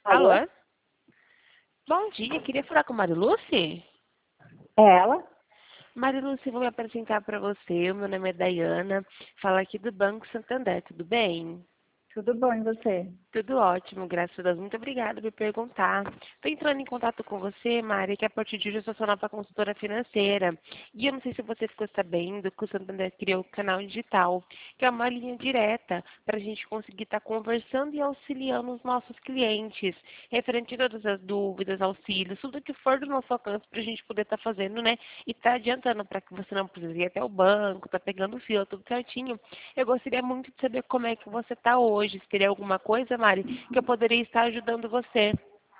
Alô? Alô? Bom dia, queria falar com a Mariluce? É ela? Mariluce, vou me apresentar para você. O meu nome é Dayana, falo aqui do Banco Santander, tudo bem? Tudo bom, e você? Tudo ótimo, graças a Deus. Muito obrigada por perguntar. Estou entrando em contato com você, Mari, que a partir de hoje eu sou sua nova consultora financeira. E eu não sei se você ficou sabendo que o Santander criou o canal digital, que é uma linha direta para a gente conseguir estar conversando e auxiliando os nossos clientes, referente a todas as dúvidas, auxílios, tudo que for do nosso alcance para a gente poder estar fazendo, né? E estar adiantando para que você não precise ir até o banco, tá pegando fila, tudo certinho. Eu gostaria muito de saber como é que você está hoje, se teria alguma coisa, Mari, que eu poderia estar ajudando você.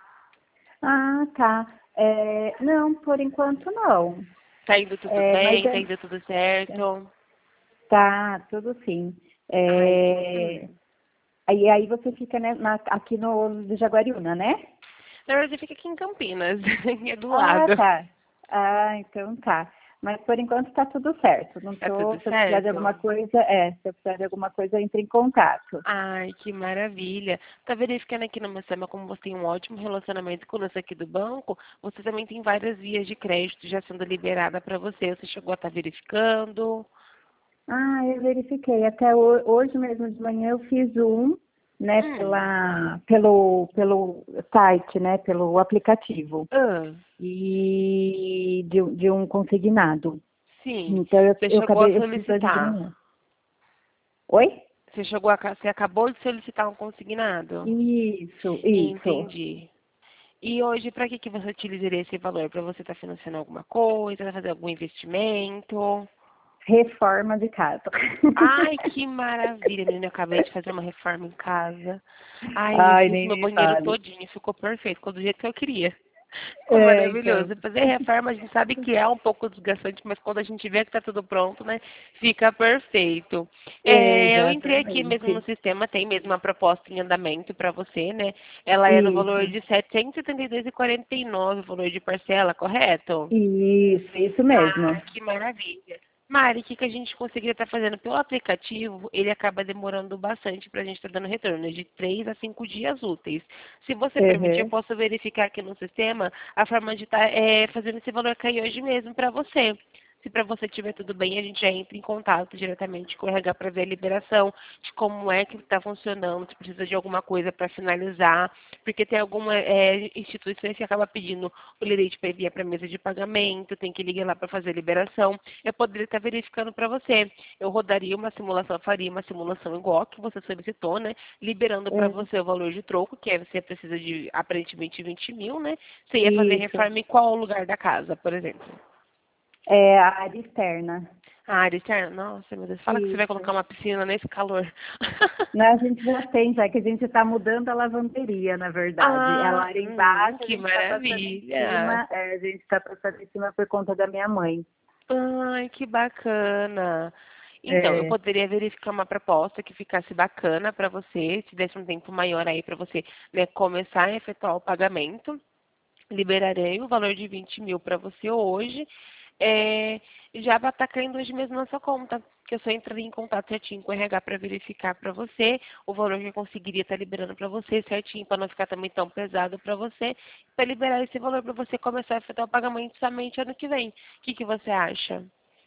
Ah, tá. Não, por enquanto não. Tá indo tudo Mas bem? Tá indo tudo certo? tá, tudo sim. Ai, É, aí você fica, né, aqui no Jaguariúna, né? Na verdade, fica aqui em Campinas, é do Ah, lado. tá. Ah, então tá. Mas por enquanto tá tudo certo. Não Tá tô, tudo se eu precisar de alguma certo? coisa, se eu precisar de alguma coisa, entre em contato. Ai, que maravilha. Tá verificando aqui no meu sistema como você tem um ótimo relacionamento com nós aqui do banco, você também tem várias vias de crédito já sendo liberada para você. Você chegou a estar verificando? Ah, eu verifiquei. Até hoje mesmo de manhã eu fiz um, né, Hum. pelo site, né, pelo aplicativo, Ah, e de um consignado. sim. Então Você chegou a eu fiz hoje de solicitar. manhã. Oi? Você acabou de solicitar um consignado? Isso. Entendi. E hoje, para que você utilizaria esse valor? Para você estar financiando alguma coisa, pra fazer algum investimento? Reforma de casa. Ai, que maravilha, menina. Eu acabei de fazer uma reforma em casa. Ai, eu Ai, fiz nem meu me banheiro fale. todinho. Ficou perfeito, ficou do jeito que eu queria. Ficou Então. maravilhoso. Fazer reforma, a gente sabe que é um pouco desgastante, mas quando a gente vê que está tudo pronto, né, fica perfeito. Eu entrei aqui mesmo no Exatamente. sistema, tem mesmo uma proposta em andamento para você, né? Ela é no valor Isso. de R$ 772,49 o valor de parcela, correto? Isso Ah, mesmo. que maravilha. Mari, o que a gente conseguiria estar fazendo pelo aplicativo, ele acaba demorando bastante para a gente estar dando retorno, de 3 a 5 dias úteis. Se você permitir, eu Uhum. posso verificar aqui no sistema a forma de estar fazendo esse valor cair hoje mesmo para você. Se para você estiver tudo bem, a gente já entra em contato diretamente com o RH para ver a liberação de como é que está funcionando, se precisa de alguma coisa para finalizar, porque tem algumas instituições que acabam pedindo o lerite para enviar para a mesa de pagamento, tem que ligar lá para fazer a liberação. Eu poderia estar verificando para você. Eu rodaria uma simulação, faria uma simulação igual a que você solicitou, né? Liberando para É, você o valor de troco, que você precisa de aparentemente 20 mil, né? Você ia fazer isso. reforma em qual lugar da casa, por exemplo? É a área externa. A área externa? Nossa, meu Deus. Fala que você vai colocar Isso. uma piscina nesse calor. Né, a gente já tem, já que a gente está mudando a lavanderia, na verdade. Ah, Ela era embaixo, a que gente está passando em maravilha. cima, a gente está passando em cima por conta da minha mãe. Ai, que bacana. Então, eu É, poderia verificar uma proposta que ficasse bacana para você, te desse um tempo maior aí para você, né, começar a efetuar o pagamento. Liberarei o valor de 20 mil para você hoje. É, já vai estar caindo hoje mesmo na sua conta, que eu só entraria em contato certinho com o RH para verificar para você o valor que eu conseguiria estar liberando para você certinho, para não ficar também tão pesado para você, para liberar esse valor para você começar a efetuar o pagamento somente ano que vem. O que você acha?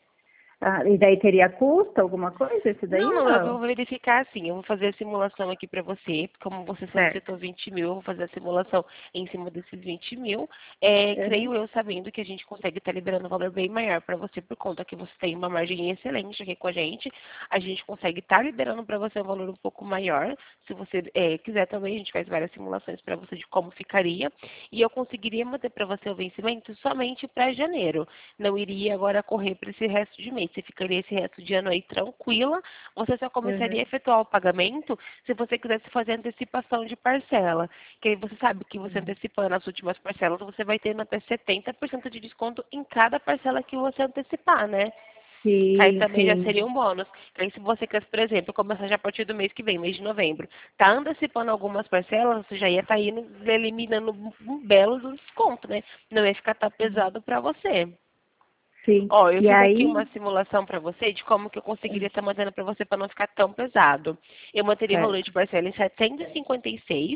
e daí teria custo, alguma coisa? Esse daí Não, ou não, eu vou não? verificar assim. Eu vou fazer a simulação aqui para você. Como você Certo. solicitou 20 mil, eu vou fazer a simulação em cima desses 20 mil. Uhum. Creio eu sabendo que a gente consegue estar liberando um valor bem maior para você, por conta que você tem uma margem excelente aqui com a gente. A gente consegue estar liberando para você um valor um pouco maior. Se você quiser também, a gente faz várias simulações para você de como ficaria. E eu conseguiria manter para você o vencimento somente para janeiro. Não iria agora correr para esse resto de mês. Você ficaria esse resto de ano aí tranquila, você só começaria a Uhum. efetuar o pagamento se você quisesse fazer antecipação de parcela. Que aí você sabe que você antecipando as últimas parcelas, você vai tendo até 70% de desconto em cada parcela que você antecipar, né? Que aí Sim, também já sim. seria um bônus. Que aí se você quer, por exemplo, começar já a partir do mês que vem, mês de novembro, tá antecipando algumas parcelas, você já ia estar indo eliminando um belo desconto, né? Não ia ficar tão pesado para você. Sim. Ó, eu E fiz aqui aí, uma simulação para você de como que eu conseguiria estar mantendo para você para não ficar tão pesado. Eu manteria o valor certo. de parcela em 756 e 56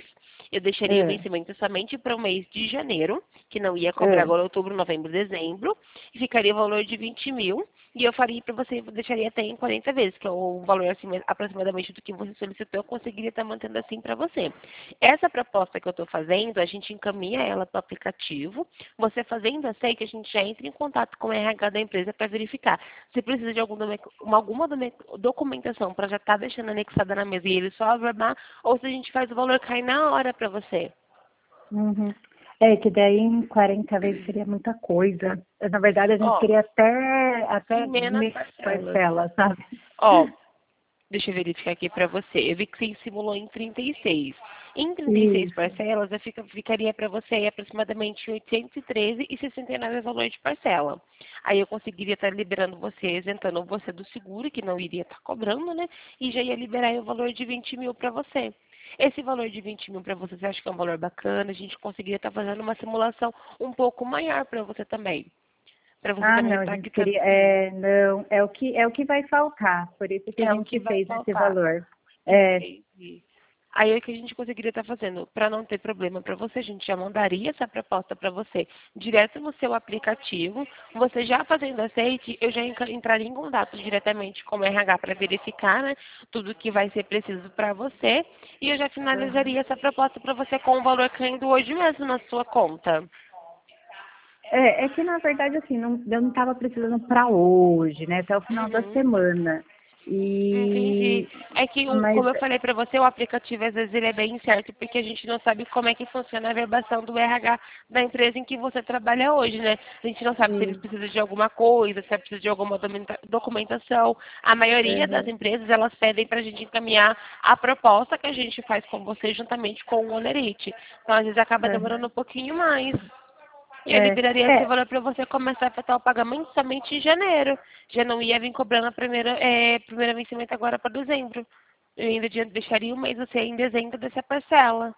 Eu deixaria o É. vencimento somente para o mês de janeiro, que não ia cobrar agora outubro, novembro, dezembro, e ficaria o valor de 20 mil. E eu faria para você, eu deixaria até em 40 vezes, que é o valor aproximadamente do que você solicitou, eu conseguiria estar mantendo assim para você. Essa proposta que eu estou fazendo, a gente encaminha ela para o aplicativo. Você fazendo aceite, a gente já entra em contato com o RH da empresa para verificar se precisa de alguma documentação para já estar deixando anexada na mesa e ele só averbar, ou se a gente faz o valor cair na hora para você. Uhum. É que daí em 40 vezes seria muita coisa. Na verdade, a gente Ó, queria até menos meia parcelas. parcela, sabe? Ó, deixa eu verificar aqui para você. Eu vi que você simulou em 36. Em 36 Isso. parcelas, ficaria para você aí aproximadamente 813,69 valor de parcela. Aí eu conseguiria estar liberando você, isentando você do seguro, que não iria estar cobrando, né? E já ia liberar aí o valor de 20 mil para você. Esse valor de 20 mil para você acha que é um valor bacana? A gente conseguiria estar fazendo uma simulação um pouco maior para você também. Para você Ah, também não, a estar gente quitando. queria. Não, é o que vai faltar. Por isso que a É o que gente vai fez esse faltar. valor. É, Entendi. Aí é o que a gente conseguiria estar fazendo. Para não ter problema para você, a gente já mandaria essa proposta para você direto no seu aplicativo. Você já fazendo aceite, eu já entraria em contato diretamente com o RH para verificar, né, tudo que vai ser preciso para você. E eu já uhum. finalizaria essa proposta para você com o valor caindo hoje mesmo na sua conta. É que na verdade assim, eu não estava precisando para hoje, né? Até o final da Uhum. semana. Entendi. E É que, mas como eu falei para você, o aplicativo às vezes ele é bem incerto porque a gente não sabe como é que funciona a verbação do RH da empresa em que você trabalha hoje, né? A gente não sabe se eles e, precisam de alguma coisa, se precisa de alguma documentação. A maioria das uhum, empresas, elas pedem para a gente encaminhar a proposta que a gente faz com você juntamente com o Olerite. Então, às vezes, acaba demorando uhum. um pouquinho mais. E eu É, liberaria esse é, valor para você começar a efetuar o pagamento somente em janeiro. Já não ia vir cobrando a primeira vencimento agora para dezembro. Eu ainda deixaria um mês você em dezembro dessa parcela.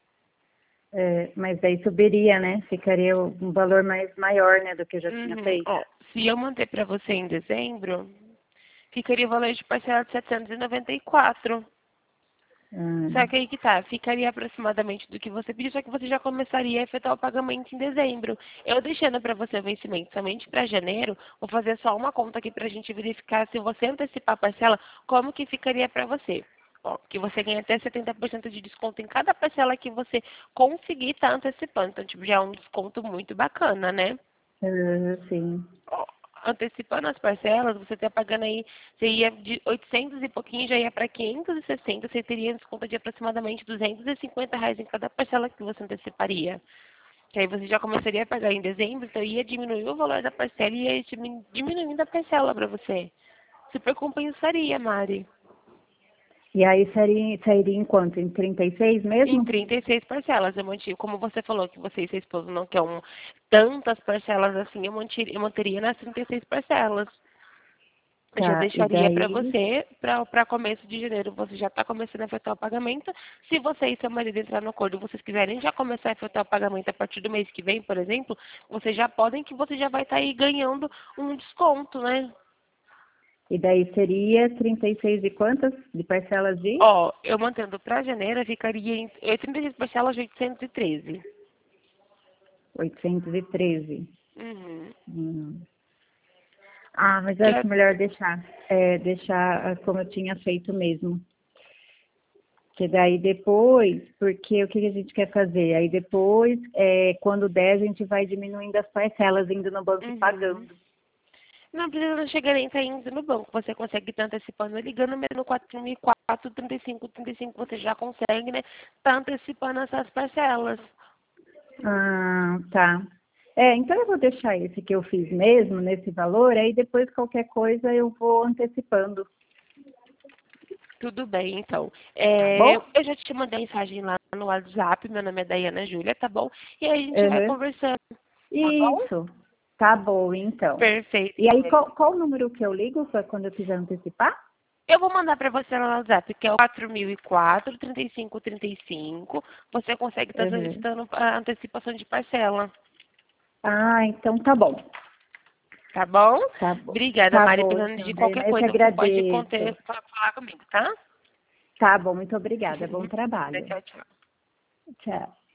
mas daí subiria, né? Ficaria um valor mais maior, né, do que eu já tinha Uhum. feito. Ó, se eu manter para você em dezembro, ficaria o valor de parcela de 794. Só Hum, que aí que tá, ficaria aproximadamente do que você pediu, só que você já começaria a efetuar o pagamento em dezembro. Eu deixando para você o vencimento somente para janeiro, vou fazer só uma conta aqui para a gente verificar se você antecipar a parcela, como que ficaria para você. Ó, que você ganha até 70% de desconto em cada parcela que você conseguir estar antecipando. Então, tipo, já é um desconto muito bacana, né? sim. Ó, antecipando as parcelas, você está pagando aí, você ia de 800 e pouquinho, já ia para 560, você teria desconto de aproximadamente R$ 250 em cada parcela que você anteciparia. Que aí você já começaria a pagar em dezembro, então ia diminuir o valor da parcela e ia diminuindo a parcela para você. Super compensaria, Mari. E aí sairia em quanto? Em 36 Em mesmo? 36 parcelas, eu mantive, como você falou que você e seu esposo não quer tantas parcelas assim, eu manteria nas 36 parcelas. Eu já Tá, e deixaria para daí. você, para começo de janeiro, você já está começando a efetuar o pagamento. Se você e seu marido entrar no acordo e vocês quiserem já começar a efetuar o pagamento a partir do mês que vem, por exemplo, vocês já podem que você já vai estar aí ganhando um desconto, né? E daí seria 36 e quantas de parcelas de? Ó, eu mantendo para janeiro, ficaria em 36 parcelas de 813. 813. Uhum. Hum. Ah, mas eu Que é acho melhor deixar como eu tinha feito mesmo. Que daí depois, porque o que a gente quer fazer? Aí depois, quando der, a gente vai diminuindo as parcelas, indo no banco e Uhum. pagando. Não precisa não chegar nem estar indo no banco. Você consegue estar antecipando, ligando mesmo no 4004, 35, você já consegue, né? Tá antecipando essas parcelas. Ah, tá. Então eu vou deixar esse que eu fiz mesmo, nesse valor, aí depois qualquer coisa eu vou antecipando, Tudo bem, então. tá bom? Eu já te mandei mensagem lá no WhatsApp, meu nome é Daiana Júlia, tá bom? E aí a gente vai Uhum. conversando, tá bom? Isso, tá bom, então. Perfeito, E aí, então. qual o número que eu ligo para quando eu quiser antecipar? Eu vou mandar para você no WhatsApp, que é o 4004 3535. Você consegue estar Uhum. solicitando a antecipação de parcela. Ah, então tá bom. Tá bom? Tá bom. Obrigada, Tá Mari. bom, Precisando então, de Daiane, qualquer eu que coisa, você pode agradeço. falar comigo, tá? Tá bom, muito obrigada. Bom trabalho. Tchau, tchau. Tchau.